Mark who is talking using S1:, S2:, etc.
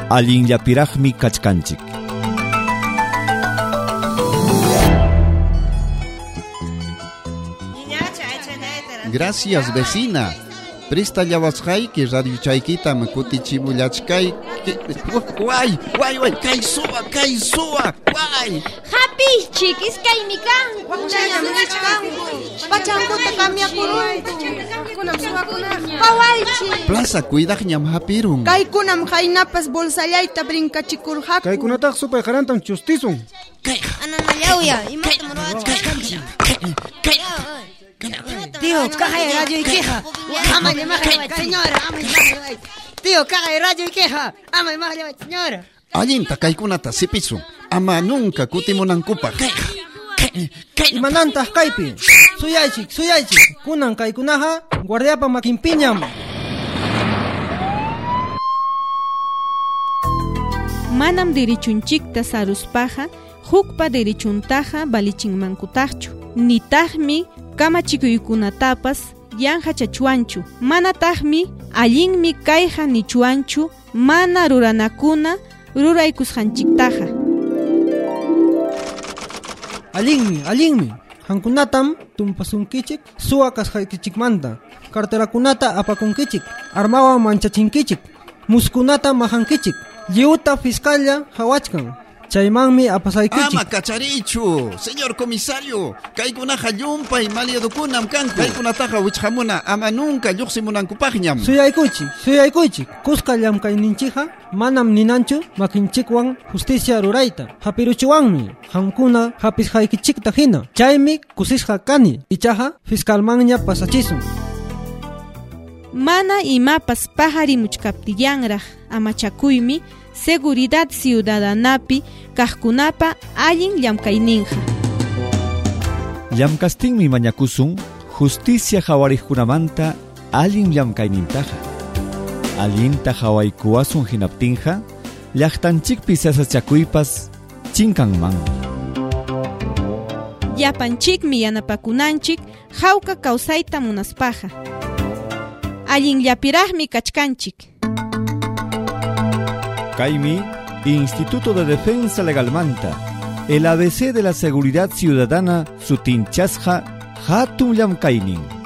S1: allinllapiraqmi kachkanchik.
S2: Gracias, vecina. Presta llawasqayki radiochaykitam kutichimullachkay. Way, kay suwa, way.
S3: Hapichik, iskaymi kan. Pachankuta kamyakurunku. Pawalchi.
S2: Plaza cuidaqñam hapirun.
S4: Kaykunam haynapas bolsallayta brinkachikurqaku.
S5: Kaykunataq supay qarantam chustisun.
S3: Ananallawya, imata muruwachkanchik.
S6: Tío, caja de radio y queja. Ama de más señora, ama de más. Tío, caja de radio y queja. Ama de más señora.
S2: Allinta kaykunata sipisun. Ama nunca kutimunankupaq.
S5: Imanantas kaypi. Suyaychik. Kunan kaykunaha guardiapa makinpiñam.
S7: Manam dirichunchikta saruspaja, hukpa dirichuntaja balichinmankutaqchu. Nitaqmi kamachikuykunatapas yanja chachuanchu. Manataqmi allinmi kayja nichuanchu. Mana ruranakuna ruraykusqanchiktaja.
S5: Allinmi. Hankunatam tumpasunkichik, suwa kasqaykichikmanta. Karterakunata apakunkichik, armawan manchachinkichik, muskunata majankichik. Lliuta fiskalla hawachkan. Chaymanmi apasaykichik.
S2: Ama kacharichu, señor comisario. Kaykunaqa llumpay maliadukunam kanku. Kaykunataqa wichhamuna ama nunca lluqsimunankupaqñam.
S5: Suyaykuchik. Kusqa llamkayninchikqa manam ninanchu makinchikwan justicia rurayta. Hapiruchiwanmi hankuna hapisqaykichikta hina. Chaymi kusisqa kani. Ichaqa fiskalmanña pasachisun.
S7: Mana imapas pajarimuchkaptillanraq amachakuymi seguridad ciudadanapi kaqkunapa allin llamkayninqa.
S1: Llamkastinmi mañakusun justicia hawariqkunamanta allin llamkaynintaqa. Allinta hawaykuwasun hinaptinqa llaqtanchikpi sasachakuypas chinkanmanmi.
S7: Llapanchikmi yanapakunanchik hawka kawsayta munaspaqa. Allinllapiraqmi kachkanchik.
S1: Kaymi Instituto de Defensa Legalmanta, el ABC de la Seguridad Ciudadana sutinchasqa hatun llamkaynin.